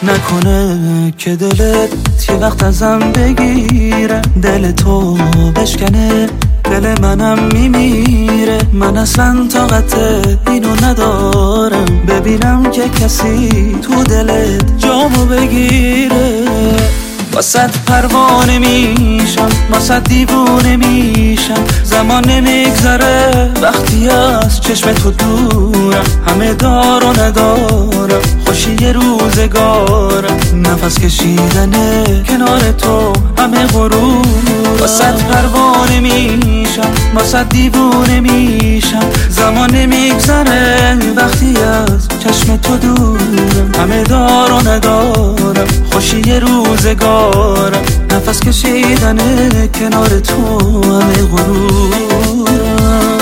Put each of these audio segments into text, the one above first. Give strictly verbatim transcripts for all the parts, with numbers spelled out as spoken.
نکنه که دلت یه وقت ازم بگیره، دل تو بشکنه دل منم میمیره. من اصلا طاقت اینو ندارم ببینم که کسی تو دلت جامو بگیره. واسه پروانه میشم، واسه دیوونه میشم، زمان نمیگذره وقتی از چشم تو دورم. همه دار و ندارم خوشی روزگارم، نفس کشیدنه کنار تو همه غرور. واسه پروانه میشم، واسه دیوونه میشم، زمان نمیگذره وقتی از چشم تو دورم. همه دار و ندارم خوشی روزگارم، نفس کشیدنه کنار تو همه غرورم.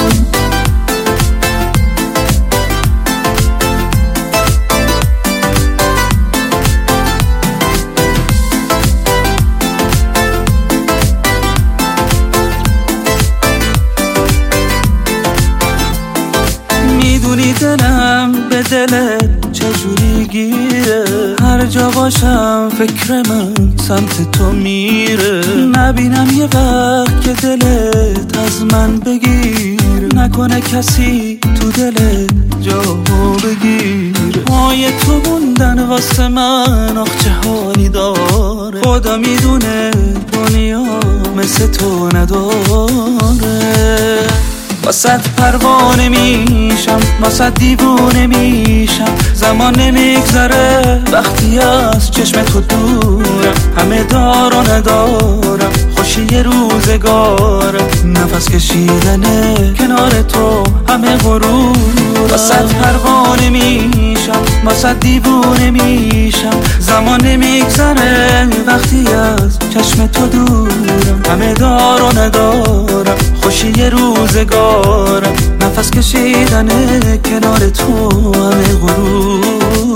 میدونی دلم به دلت چجوری گیره، هر جا باشم فکر من سمت تو میره. نبینم یه وقت که دلت از من بگیر، نکنه کسی تو دلت جامو بگیر. پای تو موندن واسه من آخ چه حالی داره، خدا میدونه دنیا مثل تو نداره. واسه پروانه میشم، واسه دیوونه میشم، زمان نمیگذره وقتی از چشم تو دورم. همه دار و ندارم خوشی روزگارم، نفس کشیدنه کنار تو همه غرور. واسه پروانه میشم، واسه دیوونه میشم، زمان نمیگذره وقتی از چشم تو دورم. همه دار و ندارم خوشی روزگارم، نفس کشیدنه کنار تو همه غرور.